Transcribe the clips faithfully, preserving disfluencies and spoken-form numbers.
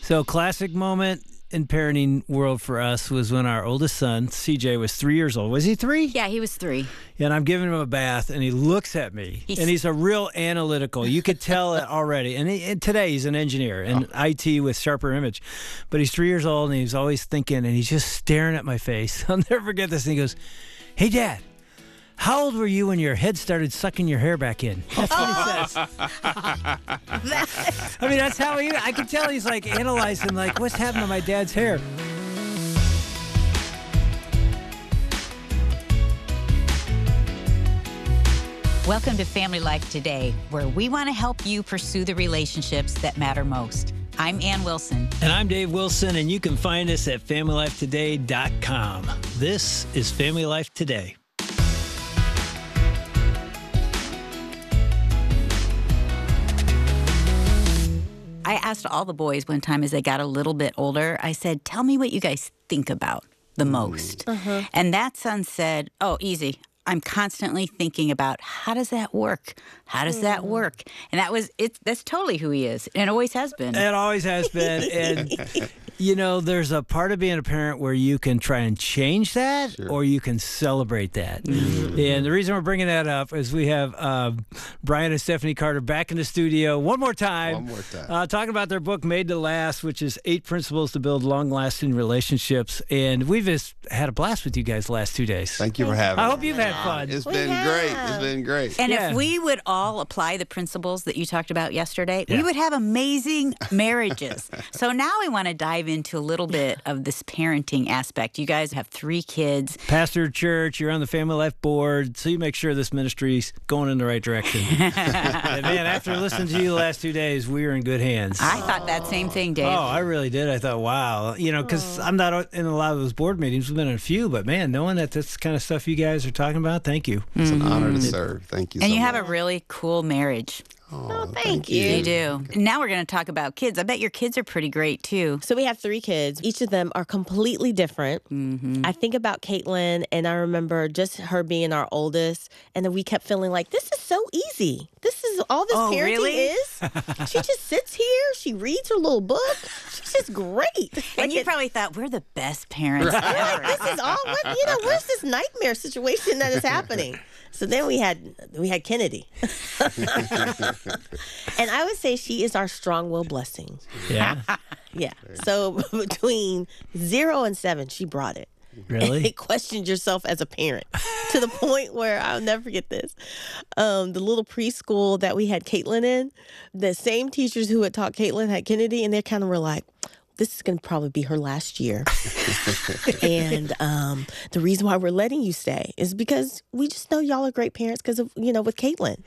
So classic moment in parenting world for us was when our oldest son, C J, was three years old. Was he three? Yeah, he was three. And I'm giving him a bath, and he looks at me, he's, and he's a real analytical. You could tell it already. And, he, and today he's an engineer in oh. I T with Sharper Image. But he's three years old, and he's always thinking, and he's just staring at my face. I'll never forget this. And he goes, "Hey, Dad, how old were you when your head started sucking your hair back in?" That's what he says. I mean, that's how he, I can tell he's like analyzing, like, what's happened to my dad's hair? Welcome to Family Life Today, where we want to help you pursue the relationships that matter most. I'm Ann Wilson. And I'm Dave Wilson, and you can find us at family life today dot com. This is Family Life Today. I asked all the boys one time as they got a little bit older, I said, tell me what you guys think about the most. Uh-huh. And that son said, oh, easy. I'm constantly thinking about how does that work? How does that work? And that was it. That's totally who he is, and it always has been. It always has been. And you know, there's a part of being a parent where you can try and change that, sure, or you can celebrate that. Mm-hmm. And the reason we're bringing that up is we have uh, Brian and Stephanie Carter back in the studio one more time. One more time. Uh, talking about their book, Made to Last, which is eight principles to build long-lasting relationships. And we've just had a blast with you guys the last two days. Thank you for having I us. hope you've had fun. It's we been have. great. It's been great. And yeah. if we would all apply the principles that you talked about yesterday, yeah. we would have amazing marriages. So now we want to dive into a little bit of this parenting aspect. You guys have three kids. Pastor of church, you're on the Family Life board, so you make sure this ministry's going in the right direction. And man, after listening to you the last two days, we are in good hands. I thought that same thing, Dave. Oh, I really did. I thought, wow. You know, because I'm not in a lot of those board meetings. We've been in a few, but man, knowing that this kind of stuff you guys are talking about, thank you. It's an honor to serve. Thank you And so you much. have a really cool marriage. Oh, thank thank you. You do. Now we're going to talk about kids. I bet your kids are pretty great, too. So we have three kids. Each of them are completely different. Mm-hmm. I think about Caitlin, and I remember just her being our oldest, and then we kept feeling like, this is so easy. This is all this Oh, parenting really? is. She just sits here. She reads her little book. She's just great. And Like you it- probably thought, we're the best parents Like, ever. this is all, what, you know, where's this nightmare situation that is happening? So then we had we had Kennedy. And I would say she is our strong-willed blessing. Yeah? Yeah. So between zero and seven, she brought it. Really? And it questioned yourself as a parent to the point where I'll never forget this. Um, the little preschool that we had Caitlin in, the same teachers who had taught Caitlin had Kennedy, and they kind of were like, this is going to probably be her last year. And um, the reason why we're letting you stay is because we just know y'all are great parents because of, you know, with Caitlin.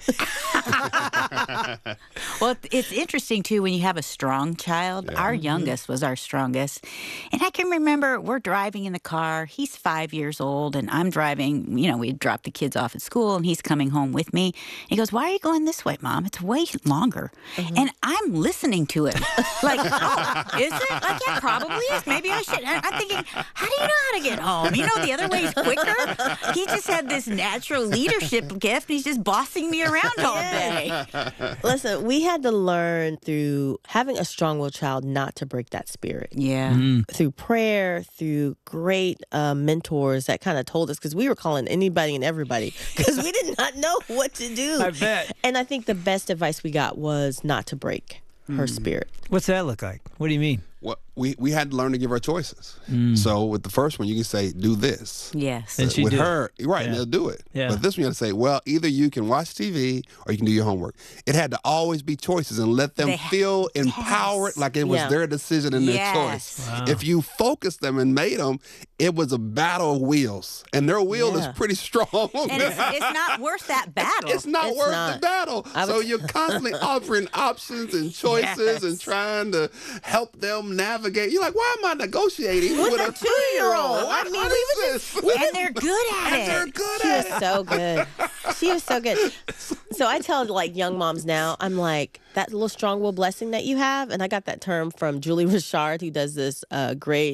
Well, it's interesting, too, when you have a strong child. Yeah. Our youngest was our strongest. And I can remember we're driving in the car. He's five years old, and I'm driving. You know, we dropped the kids off at school, and he's coming home with me. He goes, why are you going this way, Mom? It's way longer. Mm-hmm. And I'm listening to him. Like, oh, is it? Like, yeah, probably is. Maybe I should. And I'm thinking, how do you know how to get home? You know, the other way is quicker. He just had this natural leadership gift, and he's just bossing me around all day. Listen, we had to learn through having a strong-willed child not to break that spirit. Yeah. Mm. Through prayer, through great uh, mentors that kind of told us, because we were calling anybody and everybody because we did not know what to do. I bet. And I think the best advice we got was not to break her spirit. What's that look like? What do you mean? Well, we, we had to learn to give her choices. Mm. So with the first one, you can say, do this. Yes. And she with did. her, right, Yeah. and they'll do it. Yeah. But this one, you have to say, well, either you can watch T V or you can do your homework. It had to always be choices and let them They- feel empowered yes. like it was Yeah. their decision and Yes. their choice. Wow. If you focused them and made them, it was a battle of wheels. And their wheel Yeah. is pretty strong. And it's, it's not worth that battle. It's not It's worth not. the battle. I So would- you're constantly offering options and choices Yes. and trying to help them navigate. You're like, why am I negotiating With with, a a two-year-old? I mean, what we is this? And they're good at And it. they're good She at was it. so good. She was so good. So I tell like young moms now, I'm like, that little strong will blessing that you have, and I got that term from Julie Richard, who does this uh, great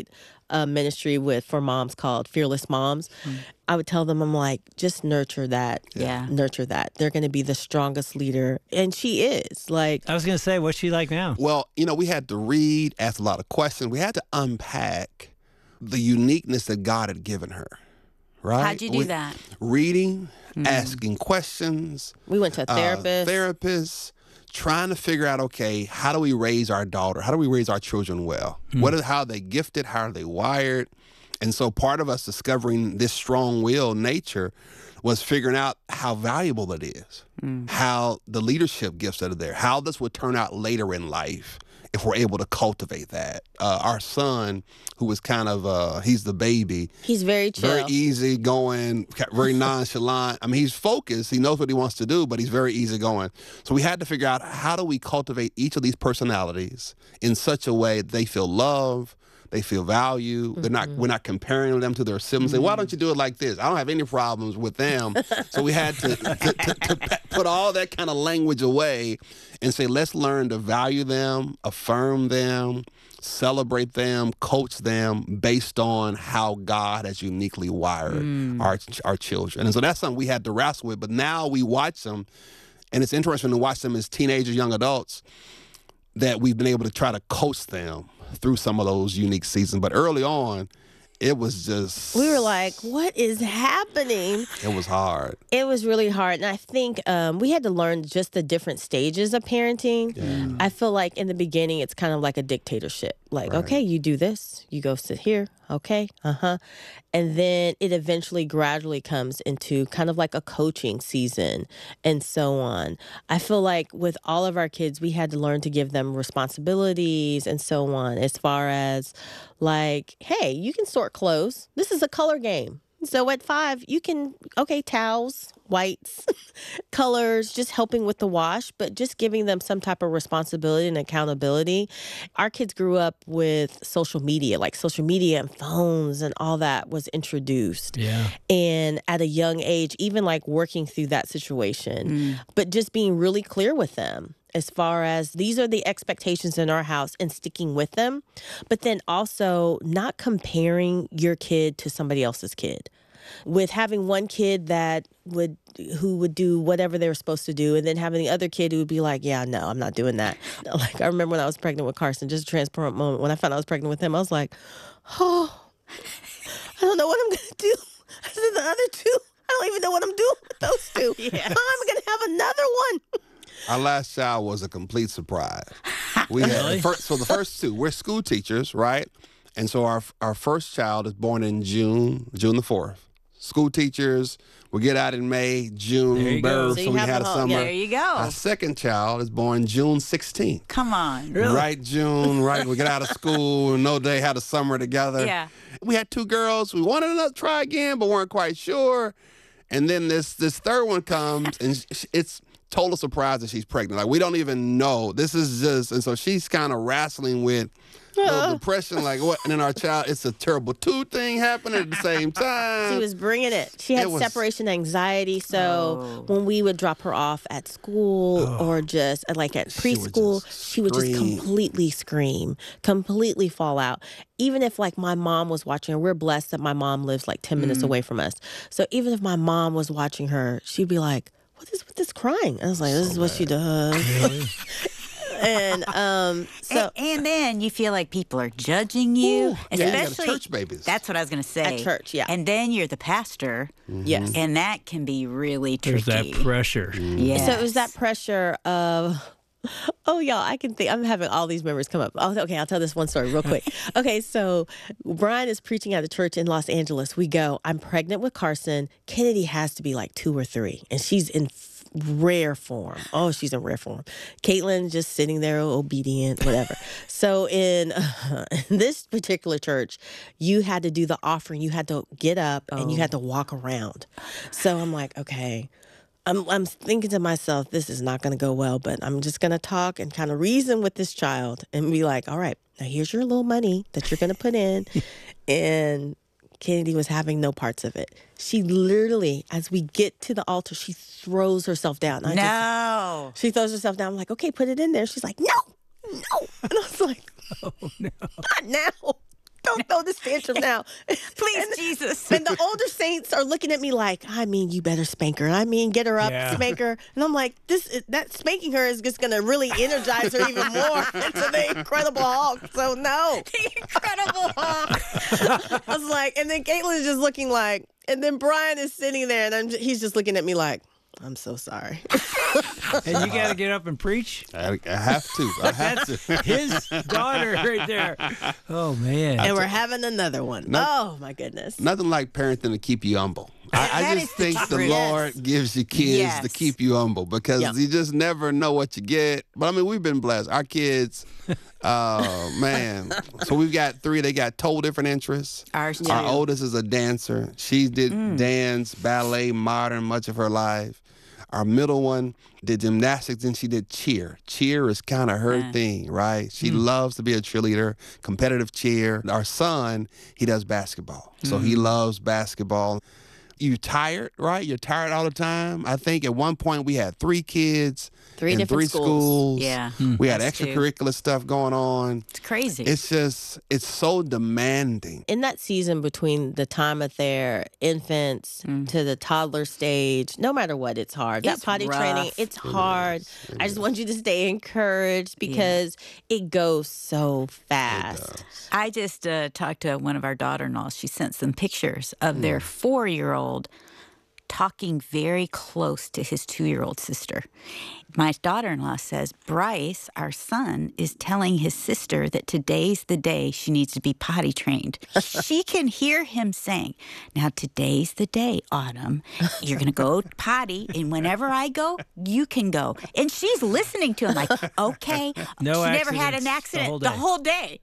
a ministry with for moms called Fearless Moms. Mm. I would tell them, I'm like, just nurture that. Yeah. Nurture that. They're going to be the strongest leader. And she is. Like, I was going to say, what's she like now? Well, you know, we had to read, ask a lot of questions. We had to unpack the uniqueness that God had given her. Right? How'd you do we, that? Reading, mm. asking questions. We went to a therapist. Uh, therapist. Trying to figure out, okay, how do we raise our daughter? How do we raise our children well? Mm. What is, how are they gifted? How are they wired? And so part of us discovering this strong-willed nature was figuring out how valuable it is, mm. how the leadership gifts that are there, how this would turn out later in life if we're able to cultivate that. Uh, our son, who was kind of, uh, he's the baby. He's very chill. Very easy going, very nonchalant. I mean, he's focused. He knows what he wants to do, but he's very easy going. So we had to figure out, how do we cultivate each of these personalities in such a way that they feel love, they feel value. Mm-hmm. They're not. We're not comparing them to their siblings. Mm-hmm. Say, why don't you do it like this? I don't have any problems with them. So we had to, to, to, to put all that kind of language away and say, let's learn to value them, affirm them, celebrate them, coach them based on how God has uniquely wired mm. our our children. And so that's something we had to wrestle with. But now we watch them, and it's interesting to watch them as teenagers, young adults, that we've been able to try to coach them through some of those unique seasons. But early on, it was just... We were like, what is happening? It was hard. It was really hard. And I think um, we had to learn just the different stages of parenting. Yeah. I feel like in the beginning, it's kind of like a dictatorship. Like, right. okay, you do this, you go sit here, okay, uh-huh. And then it eventually gradually comes into kind of like a coaching season and so on. I feel like with all of our kids, we had to learn to give them responsibilities and so on, as far as like, hey, you can sort clothes. This is a color game. So at five, you can, okay, towels, whites, colors, just helping with the wash, but just giving them some type of responsibility and accountability. Our kids grew up with social media, like social media and phones and all that was introduced. Yeah. And at a young age, even like working through that situation, mm. but just being really clear with them as far as these are the expectations in our house and sticking with them, but then also not comparing your kid to somebody else's kid. With having one kid that would who would do whatever they were supposed to do, and then having the other kid who would be like, yeah, no, I'm not doing that. Like, I remember when I was pregnant with Carson, just a transparent moment. When I found out I was pregnant with him, I was like, oh, I don't know what I'm going to do. I said, the other two, I don't even know what I'm doing with those two. Yeah. I'm going to have another one. Our last child was a complete surprise. We had Really? the first, so the first two, we're school teachers, right? And so our our first child is born in June, June the fourth. School teachers, we get out in May, June, birth, so, so we had a home. summer. Yeah, there you go. Our second child is born June sixteenth. Come on. Really? Right, June, right. We get out of school, no day had a summer together. Yeah. We had two girls. We wanted to try again, but weren't quite sure. And then this this third one comes, and it's total surprise that she's pregnant. Like, we don't even know. This is just, and so she's kind of wrestling with little depression, like what? And then our child, it's a terrible tooth thing happening at the same time. She was bringing it. She had It was- separation anxiety. So Oh. when we would drop her off at school Oh. or just uh, like at She would preschool, just she would just scream. completely scream, completely fall out. Even if like my mom was watching her, we're blessed that my mom lives like ten minutes away from us. So even if my mom was watching her, she'd be like, what is with this crying? I was like, this is what she does. And um, so and, and then you feel like people are judging you, Ooh, yeah, you got especially church babies. That's what I was going to say. At church, yeah. And then you're the pastor, yes. and that can be really tricky. There's that pressure. Yes. So it was that pressure of, oh, y'all, I can think, I'm having all these memories come up. Oh, okay, I'll tell this one story real quick. Okay, so Brian is preaching at a church in Los Angeles. We go, I'm pregnant with Carson. Kennedy has to be like two or three, and she's in f- rare form. Oh, she's in rare form. Caitlin just sitting there, obedient, whatever. So in, uh, in this particular church, you had to do the offering. You had to get up, and you had to walk around. So I'm like, okay. I'm I'm thinking to myself, this is not going to go well, but I'm just going to talk and kind of reason with this child and be like, all right, now here's your little money that you're going to put in. And Kennedy was having no parts of it. She literally, as we get to the altar, she throws herself down. I no. Just, she throws herself down. I'm like, okay, put it in there. She's like, no, no. And I was like, Oh, no. not now. Don't throw this tantrum now. Please, and, Jesus. And the older saints are looking at me like, I mean, you better spank her. I mean, get her up, Yeah. spank her. And I'm like, this is, that spanking her is just going to really energize her even more into the Incredible Hulk. So no. The Incredible Hulk. I was like, and then Caitlin is just looking like, and then Brian is sitting there and I'm, he's just looking at me like, I'm so sorry. And you got to get up and preach. I, I have to. I have to. His daughter right there. Oh, man. And we're having another one. No- oh, my goodness. Nothing like parenting to keep you humble. I, I That just is the think the truth. Lord gives you kids Yes. to keep you humble because Yeah. you just never know what you get. But I mean, we've been blessed. Our kids, oh man. So we've got three. They got total different interests. Ours too. Our oldest is a dancer. She did Mm. dance, ballet, modern much of her life. Our middle one did gymnastics and she did cheer. Cheer is kind of her Uh. thing, right? She Mm. loves to be a cheerleader, competitive cheer. Our son, he does basketball. So Mm. he loves basketball. You tired, right? You're tired all the time. I think at one point we had three kids Three in different three schools. schools. Yeah. We had Us too. extracurricular stuff going on. It's crazy. It's just, it's so demanding. In that season between the time of their infants to the toddler stage, no matter what, it's hard. It's that potty rough. training, it's hard. I just want you to stay encouraged because it goes so fast. I just uh, talked to one of our daughter-in-laws. She sent some pictures of their four-year-old talking very close to his two-year-old sister. My daughter-in-law says, Bryce, our son, is telling his sister that today's the day she needs to be potty trained. She can hear him saying, now today's the day, Autumn. You're going to go potty, and whenever I go, you can go. And she's listening to him like, okay. No she never had accidents an the accident whole the day. whave day.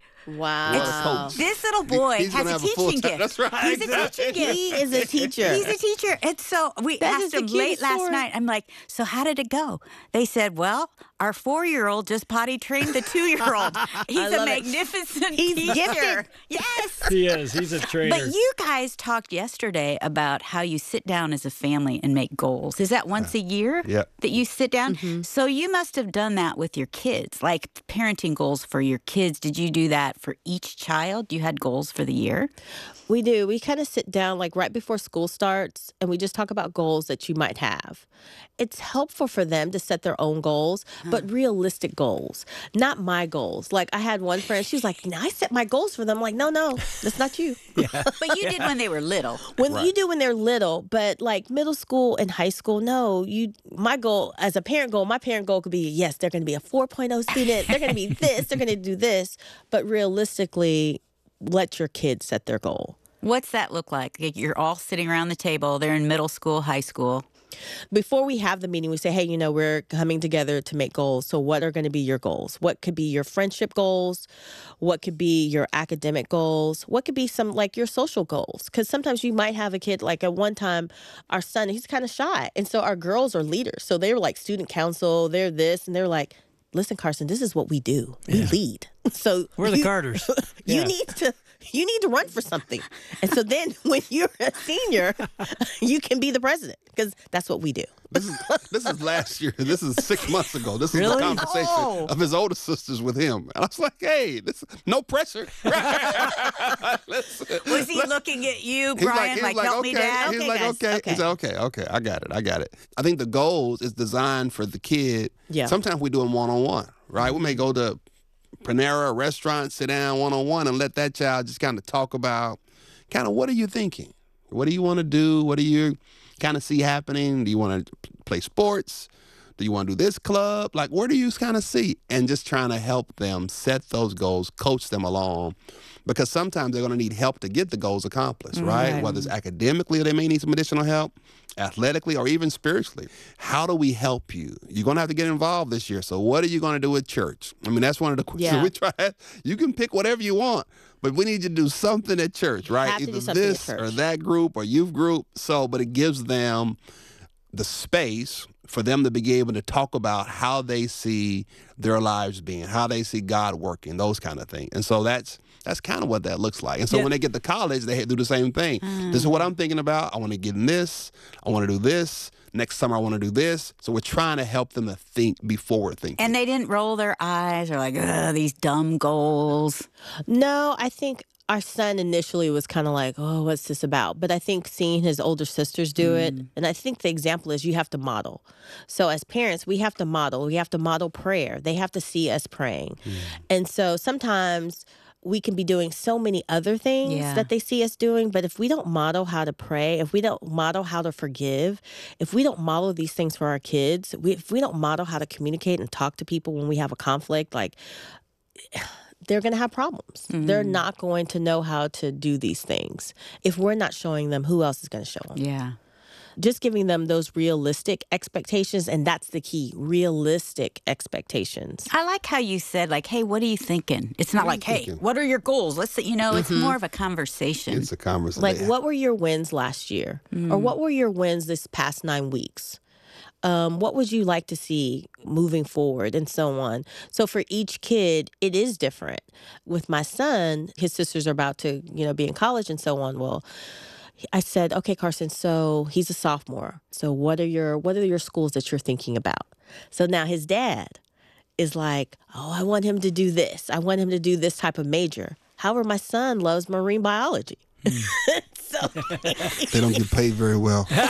Wow. This little boy He's has gonna a have a full teaching time- gift. that's right. He's a teaching gift. He is a teacher. He's a teacher. And so we That is asked the him cutest late last story. night. I'm like, so how did it go? They said, well, our four-year-old just potty trained the two-year-old. He's a love it. magnificent He's teacher. gifted. Yes. He is. He's a trainer. But you guys talked yesterday about how you sit down as a family and make goals. Is that once a year Yep. that you sit down? So you must have done that with your kids, like parenting goals for your kids. Did you do that for each child? You had goals for the year? We do. We kind of sit down like right before school starts and we just talk about goals that you might have. It's helpful for them to set their own goals, but realistic goals, not my goals. Like I had one friend, she was like, now I set my goals for them. I'm like, no, no, that's not you. But you did when they were little. When Right. you do when they're little, but like middle school and high school, no, you my goal as a parent goal, my parent goal could be, yes, they're going to be a four point oh student. They're going to be this, they're going to do this. But realistically, let your kids set their goal. What's that look like? Like, you're all sitting around the table. They're in middle school, high school. Before we have the meeting, we say, hey, you know, we're coming together to make goals. So what are going to be your goals? What could be your friendship goals? What could be your academic goals? What could be some like your social goals? Because sometimes you might have a kid, like at one time, our son, he's kind of shy. And so our girls are leaders. So they were like student council, they're this, and they're like, listen, Carson, this is what we do. We lead. So We're the you- Carters. You Yeah. need to you need to run for something. And so then when you're a senior, you can be the president because that's what we do. This is this is last year. This is six months ago. This is Really? the conversation Oh. of his older sisters with him. And I was like, hey, this no pressure. Listen, Was he listen. looking at you, He's Brian, he's like, help okay. me, Dad? He's Okay, like, guys, okay. okay. He said, okay, okay, I got it, I got it. I think the goals is designed for the kid. Yeah. Sometimes we do them one on one, right? We may go to Panera, a restaurant, sit down one on one, and let that child just kind of talk about, kind of, what are you thinking? What do you want to do? What do you kind of see happening? Do you want to play sports? Do you want to do this club? Like, where do you kind of see? And just trying to help them set those goals, coach them along. Because sometimes they're going to need help to get the goals accomplished, right? Right. Whether it's academically or they may need some additional help, athletically or even spiritually. How do we help you? You're going to have to get involved this year. So what are you going to do at church? I mean, that's one of the questions Yeah. we try. You can pick whatever you want, but we need you to do something at church, right? have to do Either something at this church. or that group or youth group. So, but it gives them the space for them to be able to talk about how they see their lives being, how they see God working, those kind of things. And so that's that's kind of what that looks like. And so Yeah. when they get to college, they do the same thing. This is what I'm thinking about. I want to get in this. I want to do this. Next summer, I want to do this. So we're trying to help them to think, be forward thinking. And they didn't roll their eyes or like, ugh, these dumb goals. No, I think our son initially was kind of like, oh, what's this about? But I think seeing his older sisters do it, and I think the example is you have to model. So as parents, we have to model. We have to model prayer. They have to see us praying. Mm. And so sometimes we can be doing so many other things yeah. that they see us doing, but if we don't model how to pray, if we don't model how to forgive, if we don't model these things for our kids, we, if we don't model how to communicate and talk to people when we have a conflict, like... they're going to have problems. Mm-hmm. They're not going to know how to do these things. If we're not showing them, who else is going to show them? Yeah. Just giving them those realistic expectations, and that's the key, realistic expectations. I like how you said, like, hey, what are you thinking? It's not what like, hey, thinking? What are your goals? Let's see, you know, mm-hmm. it's more of a conversation. It's a conversation. Like, what were your wins last year? Mm. Or what were your wins this past nine weeks? Um, what would you like to see moving forward, and so on? So for each kid, it is different. With my son, his sisters are about to, you know, be in college and so on. Well, I said, okay, Carson, so he's a sophomore. So what are your what are your schools that you're thinking about? So now his dad is like, oh, I want him to do this. I want him to do this type of major. However, my son loves marine biology. Mm. So they don't get paid very well. And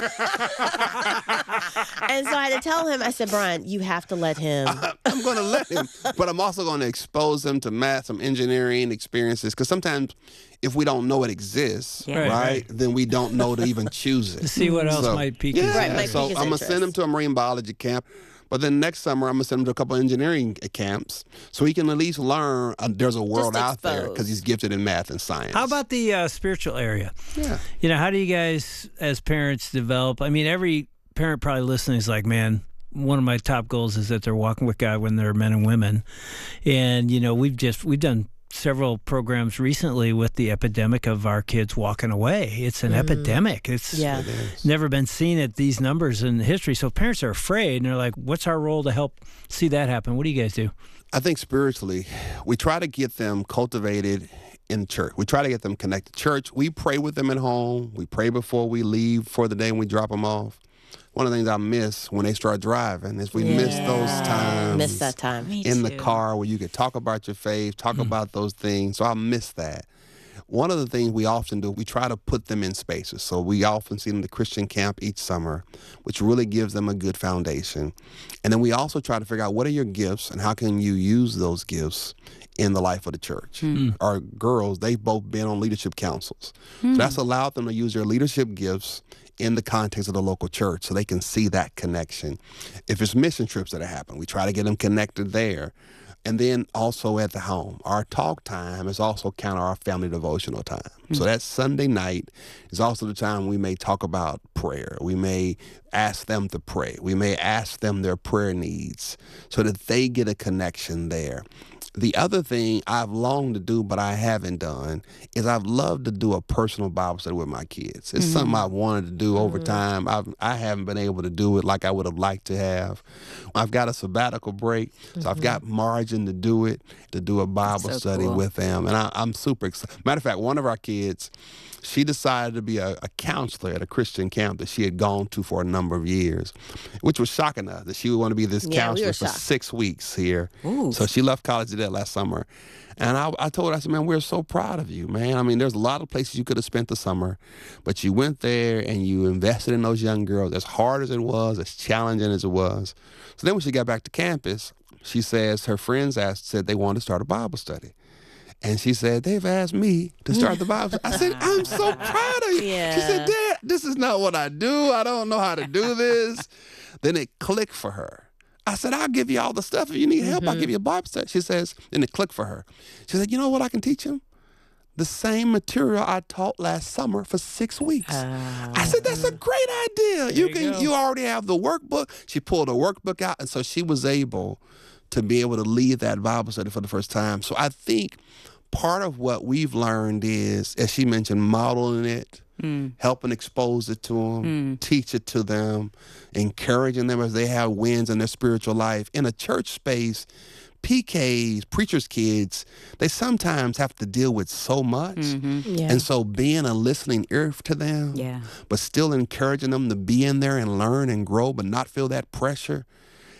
so I had to tell him, I said, Brian, you have to let him. I, I'm going to let him, but I'm also going to expose him to math, some engineering experiences, because sometimes if we don't know it exists, yeah. right, right, then we don't know to even choose it. To see what else so, might pique yeah, his right, might so pique his I'm going to send him to a marine biology camp. But then next summer, I'm going to send him to a couple of engineering camps so he can at least learn uh, there's a world out there because he's gifted in math and science. How about the uh, spiritual area? Yeah. You know, how do you guys as parents develop? I mean, every parent probably listening is like, man, one of my top goals is that they're walking with God when they're men and women. And, you know, we've just, we've done several programs recently with the epidemic of our kids walking away. It's an mm. epidemic. It's yeah. it is. never been seen at these numbers in history. So parents are afraid, and they're like, what's our role to help see that happen? What do you guys do? I think spiritually, we try to get them cultivated in church. We try to get them connected to church. We pray with them at home. We pray before we leave for the day when we drop them off. One of the things I miss when they start driving is we yeah. miss those times. Miss that time. Me in too. the car where you could talk about your faith, talk mm. about those things. So I miss that. One of the things we often do, we try to put them in spaces. So we often see them in the Christian camp each summer, which really gives them a good foundation. And then we also try to figure out what are your gifts and how can you use those gifts in the life of the church. Mm. Our girls, they've both been on leadership councils. Mm. So that's allowed them to use their leadership gifts in the context of the local church so they can see that connection. If it's mission trips that happen, we try to get them connected there. And then also at the home. Our talk time is also kind of our family devotional time. Mm-hmm. So that Sunday night is also the time we may talk about prayer. We may ask them to pray. We may ask them their prayer needs so that they get a connection there. The other thing I've longed to do, but I haven't done, is I've loved to do a personal Bible study with my kids. It's mm-hmm. something I've wanted to do over mm-hmm. time. I've, I haven't been able to do it like I would have liked to have. I've got a sabbatical break, so mm-hmm. I've got margin to do it, to do a Bible so study cool. with them. And I, I'm super excited. Matter of fact, one of our kids, she decided to be a, a counselor at a Christian camp that she had gone to for a number of years, which was shocking us that she would want to be this yeah, counselor we for shocked. six weeks here. Ooh. So she left college to that last summer. And I, I told her, I said, man, we're so proud of you, man. I mean, there's a lot of places you could have spent the summer, but you went there and you invested in those young girls, as hard as it was, as challenging as it was. So then when she got back to campus, she says her friends asked, said they wanted to start a Bible study. And she said, they've asked me to start the Bible study. I said, I'm so proud of you. Yeah. She said, Dad, this is not what I do. I don't know how to do this. Then it clicked for her. I said, I'll give you all the stuff. If you need help, mm-hmm. I'll give you a Bible study. She says, then it clicked for her. She said, you know what I can teach him? The same material I taught last summer for six weeks. Uh, I said, that's a great idea. You, you can, go. You already have the workbook. She pulled a workbook out, and so she was able to be able to lead that Bible study for the first time. So I think part of what we've learned is, as she mentioned, modeling it, mm. helping expose it to them, mm. teach it to them, encouraging them as they have wins in their spiritual life. In a church space, P Ks, preachers' kids, they sometimes have to deal with so much. Mm-hmm. Yeah. And so being a listening ear to them, yeah. but still encouraging them to be in there and learn and grow, but not feel that pressure,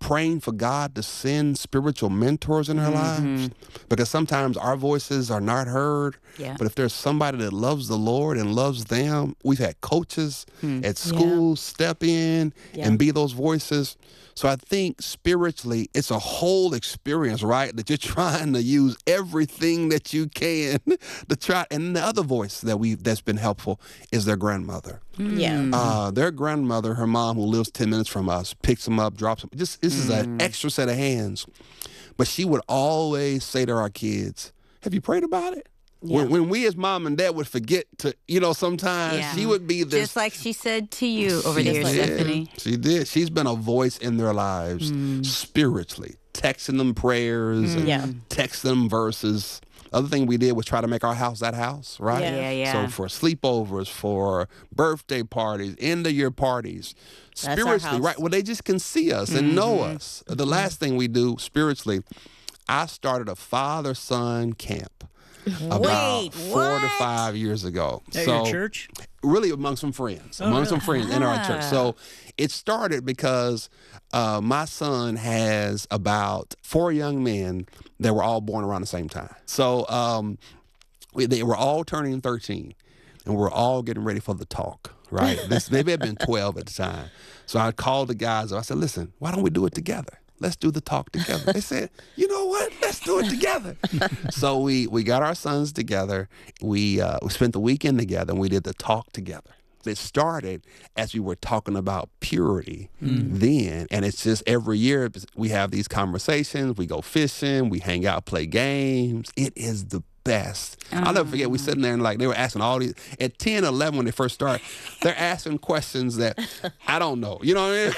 praying for God to send spiritual mentors in our Mm-hmm. lives, because sometimes our voices are not heard. Yeah. But if there's somebody that loves the Lord and loves them, we've had coaches at school step in Yeah. and be those voices. So I think spiritually, it's a whole experience, right? That you're trying to use everything that you can to try. And the other voice that we that's been helpful is their grandmother. Yeah. Uh, their grandmother, her mom, who lives ten minutes from us, picks them up, drops them. Just this is an extra set of hands. But she would always say to our kids, "Have you prayed about it?" Yeah. When, when we as mom and dad would forget to, you know, sometimes Yeah. she would be this. Just like she said to you over She the years, did. Stephanie. She did. She's been a voice in their lives spiritually, texting them prayers and Yeah. texting them verses. Other thing we did was try to make our house that house, right? Yeah. Yeah, yeah. So for sleepovers, for birthday parties, end of year parties, That's our spiritually, house. right? Well, they just can see us and know us. The last thing we do spiritually, I started a father-son camp about Wait, four to what? five years ago. At so your church? really among some friends, among some friends in our church. So it started because uh, my son has about four young men that were all born around the same time. So um, we, they were all turning thirteen, and we're all getting ready for the talk, right? This, they may have been twelve at the time. So I called the guys up. I said, listen, why don't we do it together? Let's do the talk together. They said, you know what? Let's do it together. So we we got our sons together. We uh, we spent the weekend together, and we did the talk together. It started as we were talking about purity then, and it's just every year we have these conversations. We go fishing, we hang out, play games. It is the best. I'll never forget, we sitting there and like they were asking all these, at ten, eleven when they first start, they're asking questions that I don't know. You know what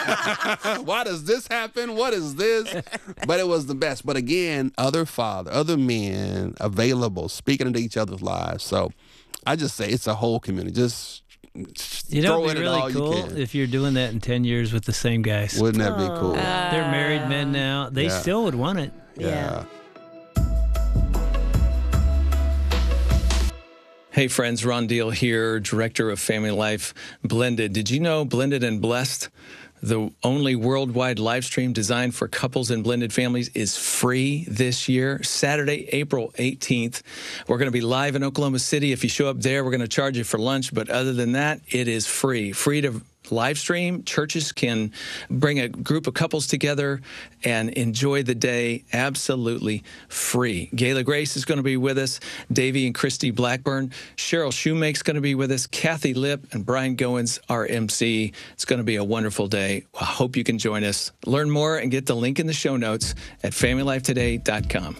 I mean? Why does this happen? What is this? But it was the best. But again, other father, other men available, speaking into each other's lives. So I just say it's a whole community. Just You know, throw it'd in be it all really you cool can. if you're doing that in ten years with the same guys. Wouldn't that be cool? They're married men now. They Yeah. still would want it. Yeah. Hey friends, Ron Deal here, Director of Family Life Blended. Did you know Blended and Blessed, the only worldwide live stream designed for couples and blended families, is free this year? Saturday, April eighteenth. We're going to be live in Oklahoma City. If you show up there, we're going to charge you for lunch. But other than that, it is free. Free to live stream. Churches can bring a group of couples together and enjoy the day absolutely free. Gayla Grace is going to be with us, Davey and Christy Blackburn. Cheryl Shoemake's going to be with us, Kathy Lipp and Brian Goins, our M C. It's going to be a wonderful day. I hope you can join us. Learn more and get the link in the show notes at family life today dot com.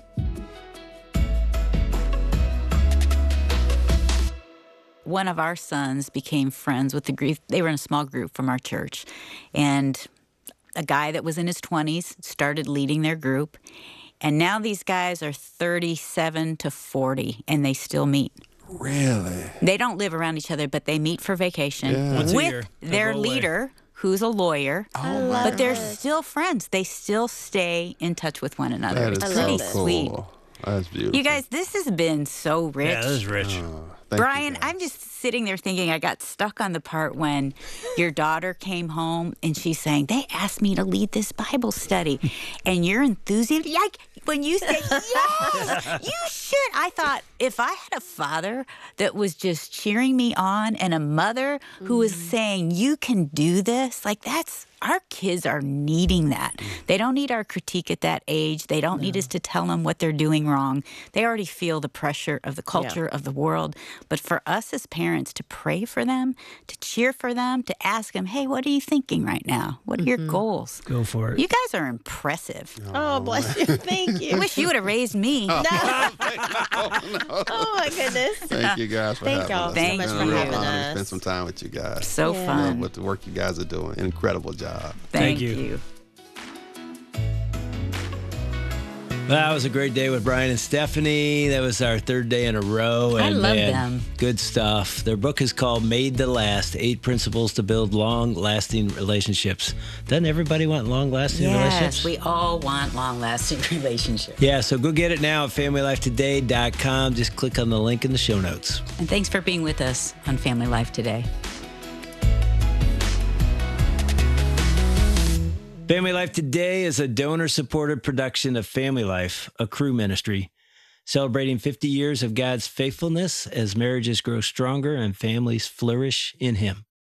One of our sons became friends with the group. They were in a small group from our church. And a guy that was in his twenties started leading their group. And now these guys are thirty-seven to forty, and they still meet. Really? They don't live around each other, but they meet for vacation Yeah. Once a with year. their They'll go away. leader, who's a lawyer. Oh, my But they're God. still friends. They still stay in touch with one another. That is It's so pretty cool. sweet. That's beautiful. You guys, this has been so rich. Yeah, that is rich. Oh, thank you, Brian, guys. I'm just sitting there thinking I got stuck on the part when your daughter came home and she's saying, they asked me to lead this Bible study. And your enthusiasm, like when you said, yes, you should. I thought if I had a father that was just cheering me on and a mother who was saying, you can do this, like that's, our kids are needing that. They don't need our critique at that age. They don't need us to tell them what they're doing wrong. They already feel the pressure of the culture of the world. But for us as parents to pray for them, to cheer for them, to ask them, hey, what are you thinking right now? What are your goals? Go for it. You guys are impressive. Oh, bless you. Thank I you. wish you would have raised me. No. Oh, my goodness. Thank you guys for Thank having y'all us. so Thank It's much been a for real having honor to us. spend some time with you guys. So Yeah. Love fun. with the work you guys are doing. Incredible job. Thank, Thank you. you. That was a great day with Brian and Stephanie. That was our third day in a row. I And love man, them. Good stuff. Their book is called Made to Last, Eight Principles to Build Long-Lasting Relationships. Doesn't everybody want long-lasting Yes, relationships? we all want long-lasting relationships. Yeah, so go get it now at family life today dot com. Just click on the link in the show notes. And thanks for being with us on Family Life Today. Family Life Today is a donor-supported production of Family Life, a Cru ministry, celebrating fifty years of God's faithfulness as marriages grow stronger and families flourish in Him.